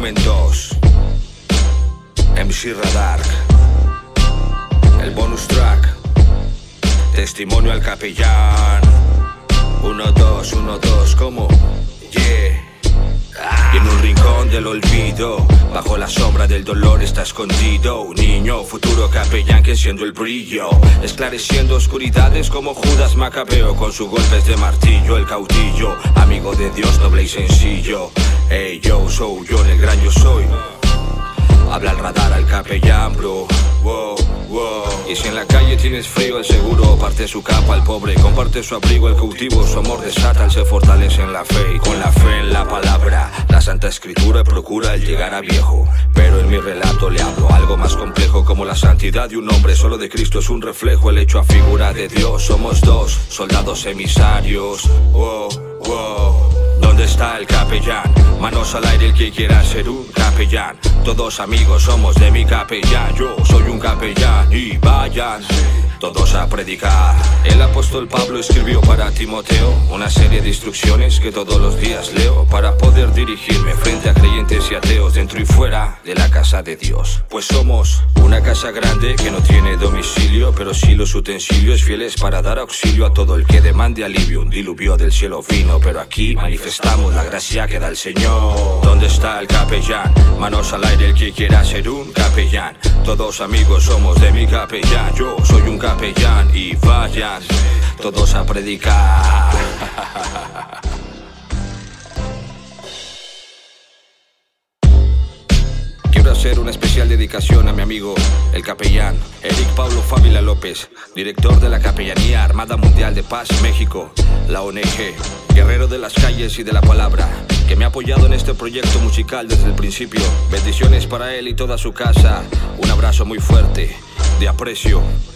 Volumen 2, MC Radark. El bonus track, testimonio al capellán. 1, 2, 1, 2, ¿cómo? Yeah. Y en un rincón del olvido, bajo la sombra del dolor está escondido un niño, futuro capellán que enciende el brillo, esclareciendo oscuridades como Judas Macabeo con sus golpes de martillo. El caudillo, amigo de Dios, noble y sencillo. Hey yo, soy yo, en el gran yo soy. Habla al radar al capellán, bro. Wow, wow. Y si en la calle tienes frío, el seguro parte su capa al pobre, comparte su abrigo, el cautivo, su amor desata, él se fortalece en la fe. Y con la fe en la palabra, la Santa Escritura procura el llegar a viejo. Pero en mi relato le hablo algo más complejo, como la santidad de un hombre. Solo de Cristo es un reflejo, el hecho a figura de Dios. Somos dos soldados emisarios. Wow, wow. ¿Dónde está el capellán? Manos al aire el que quiera ser un capellán. Todos amigos somos de mi capellán. Yo soy un capellán y vayan todos a predicar. El apóstol Pablo escribió para Timoteo una serie de instrucciones que todos los días leo para poder dirigirme frente a creyentes y ateos dentro y fuera de la casa de Dios. Pues somos una casa grande que no tiene domicilio, pero sí los utensilios fieles para dar auxilio a todo el que demande alivio. Un diluvio del cielo vino, pero aquí manifestamos la gracia que da el Señor. ¿Dónde está el capellán? Manos al aire el que quiera ser un capellán. Todos amigos somos de mi capellán. Yo soy un capellán y vayan todos a predicar. Quiero hacer una especial dedicación a mi amigo, el capellán Eric Pablo Fávila López, director de la Capellanía Armada Mundial de Paz México, la ONG, guerrero de las calles y de la palabra, que me ha apoyado en este proyecto musical desde el principio. Bendiciones para él y toda su casa, un abrazo muy fuerte, de aprecio.